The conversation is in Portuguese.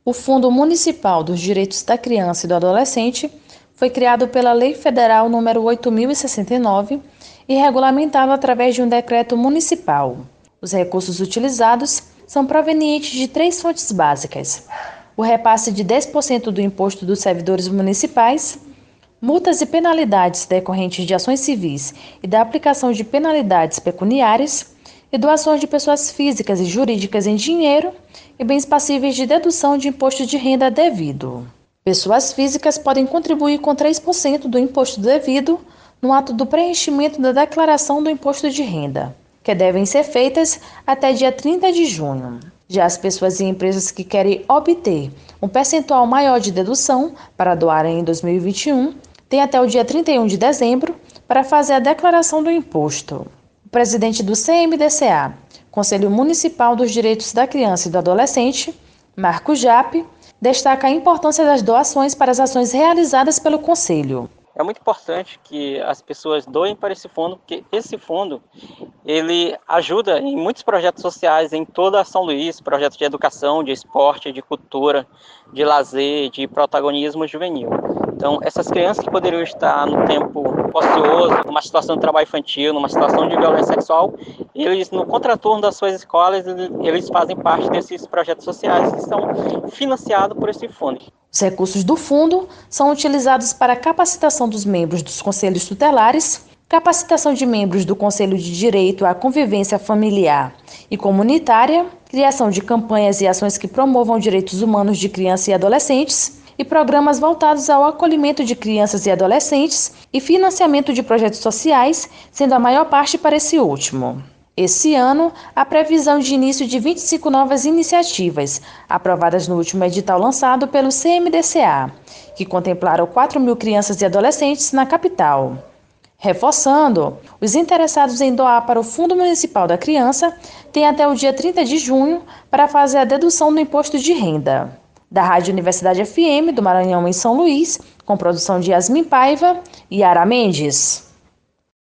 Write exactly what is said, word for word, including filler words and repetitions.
O Fundo Municipal dos Direitos da Criança e do Adolescente foi criado pela Lei Federal número oito mil e sessenta e nove e regulamentado através de um decreto municipal. Os recursos utilizados são provenientes de três fontes básicas: o repasse de dez por cento do imposto dos servidores municipais, multas e penalidades decorrentes de ações civis e da aplicação de penalidades pecuniárias, e doações de pessoas físicas e jurídicas em dinheiro e bens passíveis de dedução de imposto de renda devido. Pessoas físicas podem contribuir com três por cento do imposto devido no ato do preenchimento da declaração do imposto de renda, que devem ser feitas até dia trinta de junho. Já as pessoas e empresas que querem obter um percentual maior de dedução para doarem em dois mil e vinte e um têm até o dia trinta e um de dezembro para fazer a declaração do imposto. O presidente do C M D C A, Conselho Municipal dos Direitos da Criança e do Adolescente, Marco Jape, destaca a importância das doações para as ações realizadas pelo Conselho. É muito importante que as pessoas doem para esse fundo, porque esse fundo ele ajuda em muitos projetos sociais em toda São Luís, projetos de educação, de esporte, de cultura, de lazer, de protagonismo juvenil. Então, essas crianças que poderiam estar no tempo ocioso, numa situação de trabalho infantil, numa situação de violência sexual, eles, no contraturno das suas escolas, eles fazem parte desses projetos sociais que são financiados por esse fundo. Os recursos do fundo são utilizados para a capacitação dos membros dos conselhos tutelares, capacitação de membros do Conselho de Direito à Convivência Familiar e Comunitária, criação de campanhas e ações que promovam direitos humanos de crianças e adolescentes, e programas voltados ao acolhimento de crianças e adolescentes e financiamento de projetos sociais, sendo a maior parte para esse último. Esse ano, há previsão de início de vinte e cinco novas iniciativas, aprovadas no último edital lançado pelo C M D C A, que contemplaram quatro mil crianças e adolescentes na capital. Reforçando, os interessados em doar para o Fundo Municipal da Criança têm até o dia trinta de junho para fazer a dedução do imposto de renda. Da Rádio Universidade F M do Maranhão em São Luís, com produção de Yasmin Paiva e Yara Mendes.